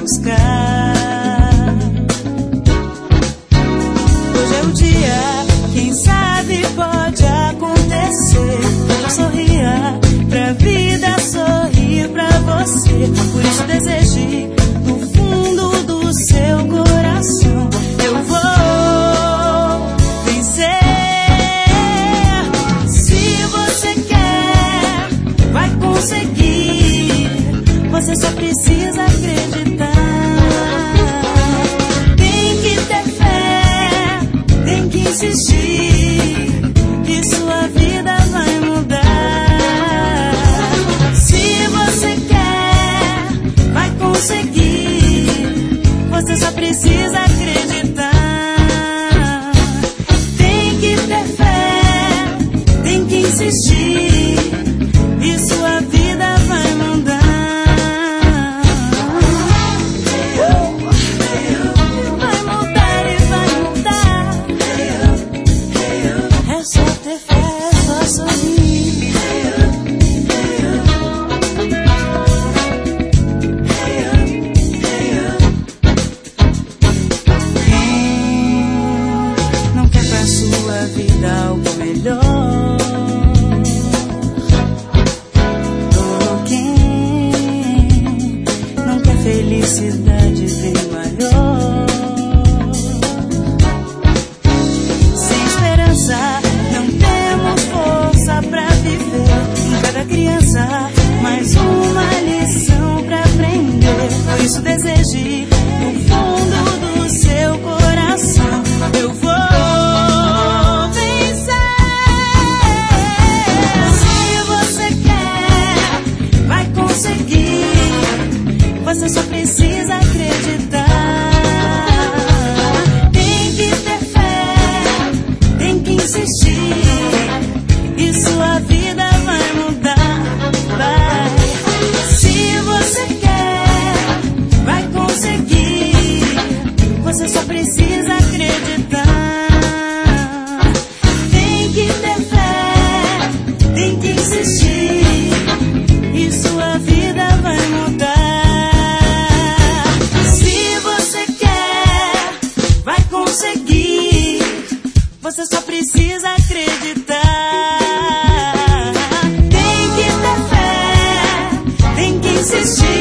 buscar. Hoje é o dia, quem sabe pode acontecer. Sorria pra vida, sorrir pra você. Por isso deseje do fundo do seu coração: eu vou vencer. Se você quer, vai conseguir. Você só precisa acreditar. Tem que ter fé, tem que insistir, que sua vida vai mudar. Se você quer, vai conseguir. Você só precisa acreditar. Tem que ter fé, tem que insistir, e sua vida vai mudar. Vai mudar e vai mudar. É só ter fé, é só sorrir. Quem não quer pra sua vida algo melhor? Quem não quer felicidade bem maior? Sem esperança não temos força pra viver. Em cada criança mais uma lição pra aprender. Por isso deseje no fundo do seu coração: eu vou vencer. Se você quer, vai conseguir. Você só precisa acreditar. Tem que ter fé, tem que insistir, e sua vida vai mudar. Vai. Se você quer, vai conseguir. Você só precisa acreditar. Tem que ter fé, tem que insistir, e sua vida vai mudar. Se você quer, vai conseguir. Você só precisa acreditar. Tem que ter fé, tem que insistir.